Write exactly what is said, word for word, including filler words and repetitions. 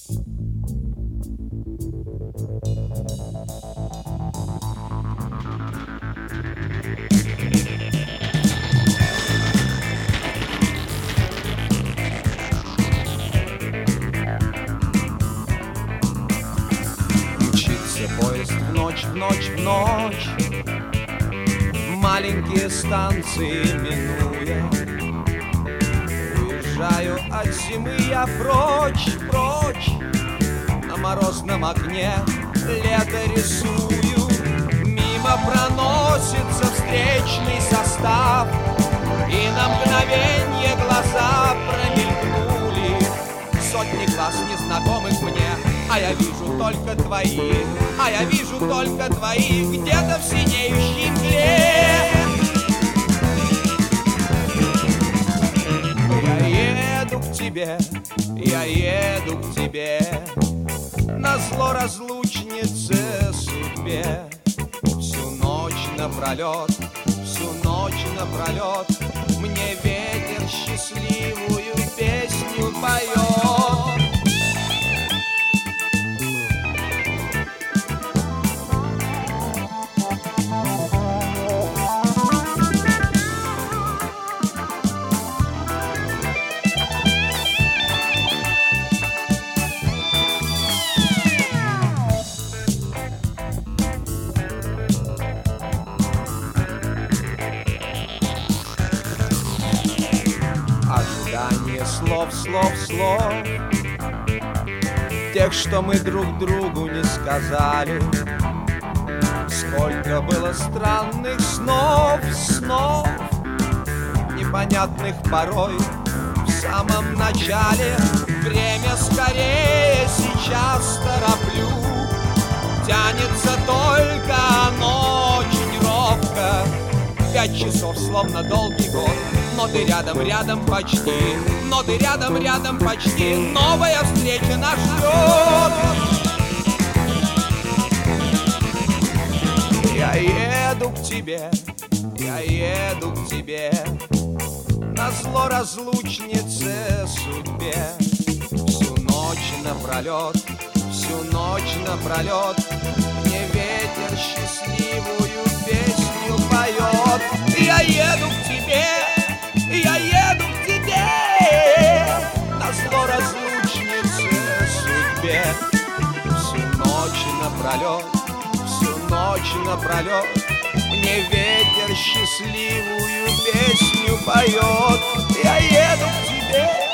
Поезд в ночь, в ночь, в ночь, маленькие станции минуя, уезжаю от зимы я прочь, прочь, на морозном окне лето рисую. Мимо проносится встречный состав, и на мгновенье глаза промелькнули. Сотни глаз незнакомых мне, а я вижу только твои, а я вижу только твои где-то в синеющей мгле. Я еду к тебе, я еду к тебе, назло разлучнице судьбе. Всю ночь напролет, всю ночь напролет мне ветер счастливую песню поет. Ожидание слов, слов, слов, тех, что мы друг другу не сказали. Сколько было странных снов, снов, непонятных порой в самом начале. Время скорее сейчас тороплю, тянется только оно очень робко. Пять часов словно долгий год, но ты рядом, рядом почти, но ты рядом, рядом почти. Новая встреча нас ждет. Я еду к тебе, я еду к тебе, назло разлучнице судьбе. Всю ночь напролет, всю ночь напролет мне ветер счастливую песню поет. Я еду к тебе, я еду к тебе, назло разлучнице судьбе. Всю ночь напролет, всю ночь напролет мне ветер счастливую песню поет. Я еду к тебе.